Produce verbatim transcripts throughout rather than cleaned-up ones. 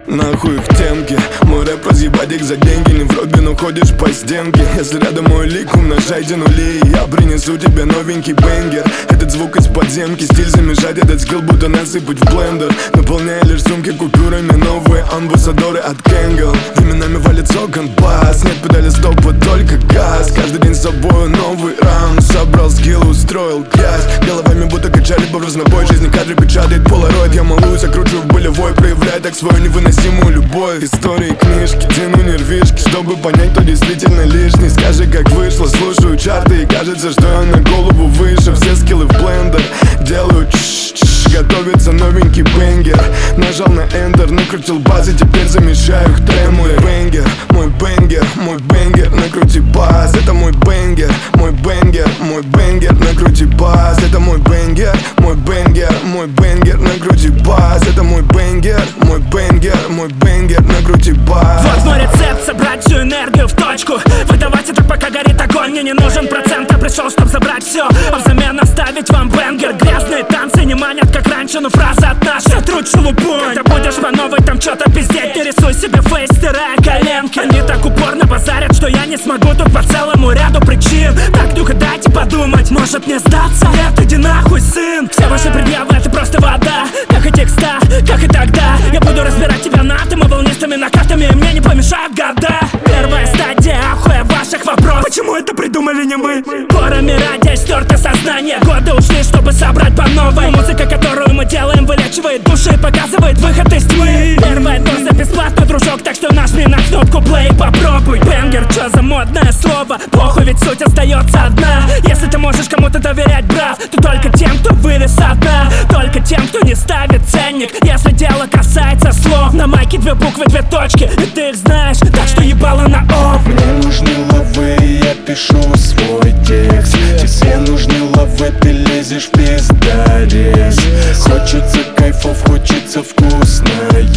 Нахуй их темки, мой рэп разъебать их за деньги. Не в Робин ходишь по стенке. Если рядом мой лик, умножайте нули, и я принесу тебе новенький бенгер. Этот звук из подземки, стиль замешать, этот скилл будто насыпать в блендер. Наполняя лишь сумки купюрами, новые амбассадоры от Кэнгл. Временами валит сокон бас, нет педали стопа, только газ. Каждый день с собой новый раунд, собрал скилл, устроил грязь. Головами будто качали по разнобой, жизни кадры печатает полароид. Я малую закручу в болевой, проявляя так свою невыносимую любовь. Истории, книжки, тяну нервишки, чтобы понять, кто действительно лишний. Скажи, как вышло, слушаю чарты, и кажется, что я на голову выше. Все скиллы в блендер, делаю чш-чш, готовится новенький бенгер. Нажал на Enter, накрутил базы, теперь замещаю их треморы. Бенгер, мой бенгер, мой бенгер, накрути бас. Это мой бенгер, мой бенгер, мой бенгер, накрути бас. Это мой бенгер, мой бенгер, мой бенгер, накрути бас. Это мой бенгер, мой бенгер, мой бенгер, накрути бас. Вот мой рецепт, собрать всю энергию в точку. Выдавать это, пока горит огонь. Мне не нужен процент, я пришел, чтоб забрать все, а взамен оставить вам бенгер. Грязные танцы не манят, как раньше, но фраза от нашей. Сотрут шелупонь, когда будешь по новой там что-то пиздеть. Не рисуй себе фейс, стирая коленки. Они так упорно базарят, что я не смогу тут по целому ряду причин. Так, ну-ка дайте подумать, может мне сдаться? Нет, иди нахуй, сын. Все ваши предъявы, это просто вода. Как и текста, как и тогда. Я буду разбирать тебя на атомы, волнистыми накатами, и мне не помешают года. Первая стадия ахуя ваших вопросов. Почему это придумали не мы? Порами ради стерто сознание. Годы ушли, чтобы собрать по новой. Но музыка, которую мы делаем, вылечивает души и показывает выход из тьмы. Первая доза бесплатно, дружок, так что нажми на кнопку play, попробуй. Бенгер, чё за модное слово? Похуй, ведь суть остается одна. Если ты можешь кому-то доверять, брат, то только тем, кто вылез со дна. Только тем, кто не ставит ценник, если дело касается слов. На майке две буквы, две точки, и ты их знаешь, так что ебало на оф. Мне нужны лавы, я пишу свой текст. Тебе нужны лавы, ты лезешь в пиздарез. Хочется кайфов, хочется вкусно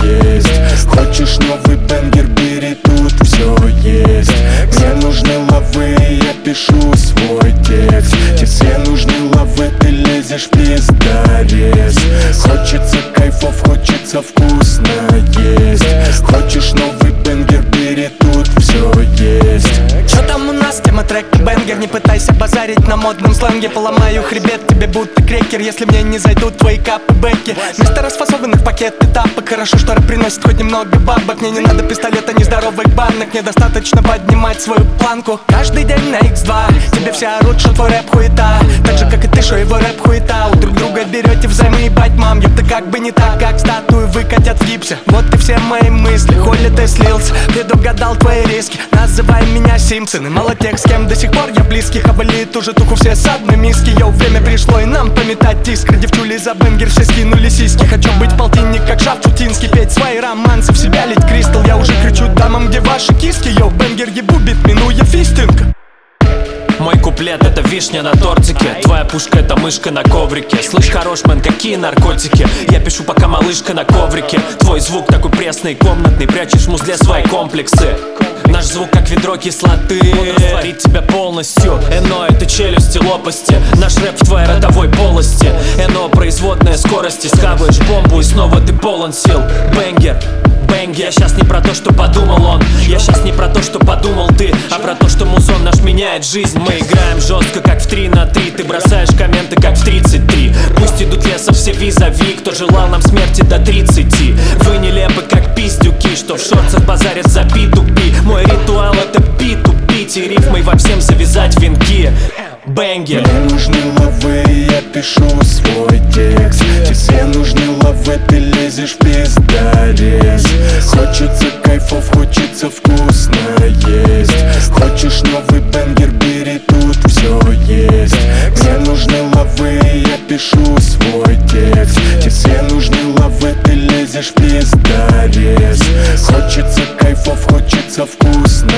есть. Хочешь новый бенгер, бери, тут все есть. Мне нужны лавы, я пишу свой текст. Тебе нужны лавы, ты лезешь в пиздарез. Хочется кайфов, хочется вкусно есть. Хочешь новый бенгер, бери, тут все есть. Чё там у нас? Тема трека бенгер. Не пытайся базарить на модном сленге. Поломаю хребет тебе будто крекер, если мне не зайдут твои капы бэки. Вместо расфасованных пакеты тапок. Хорошо, что рэп приносит хоть немного бабок. Мне не надо пистолета, нездоровых банок. Мне достаточно поднимать свою планку каждый день на икс два. Тебе все орут, что твой рэп хуета. Так же, как и ты, что его рэп хуета. У друг друга берете взаймы, ебать, мам. Ёпта, как бы не так, как статую выкатят в гипсе. Вот и все мои мысли, хули ты слился. Предугадал твои риски, называй меня Симпсоны. Мало тех, с кем до сих пор я близких. Обвали ту же туху все с одной миски. Йоу, время пришло и нам пометать искры. Девчули за бенгер все скинули сиськи. Хочу быть полтинник, как Шафутинский. Петь свои романсы, в себя лить кристалл. Я уже кричу дамам, где ваши киски. Йоу, бенгер ебу бит, минуя фистинг. Мой куплет — это вишня на тортике. Твоя пушка — это мышка на коврике. Слышь, хорош, мэн, какие наркотики? Я пишу, пока малышка на коврике. Твой звук такой пресный, комнатный. Прячешь в музле свои комплексы. Наш звук как ведро кислоты, он растворит тебя полностью. эн о — это челюсти, лопасти. Наш рэп в твоей родовой полости. эн о — производная скорости. Схаваешь бомбу и снова ты полон сил. Бенгер, бенгер. Я щас не про то, что подумал он. Я щас не про то, что подумал ты, а про то, что музон наш меняет жизнь. Мы играем жестко, как в три на три. Ты бросаешь комменты, как в тридцать три. Пусть идут лесом все визави, кто желал нам смерти до тридцати. Вы нелепы, как пиздюки, что в шорцах базарят за би ту би. Мой ритуал — это би ту би, и рифмой во всем завязать венки. Бенгер. Мне нужны лавы, я пишу свой текст. Тебе нужны лавы, ты лезешь в пиздарез. Хочется кайфов, хочется вкусно есть. Хочешь новый бенгер, бери, тут все есть. Мне нужны лавы, я пишу свой текст. Тебе нужны лавы, ты лезешь в пиздарез. Хочется кайфов, хочется вкусно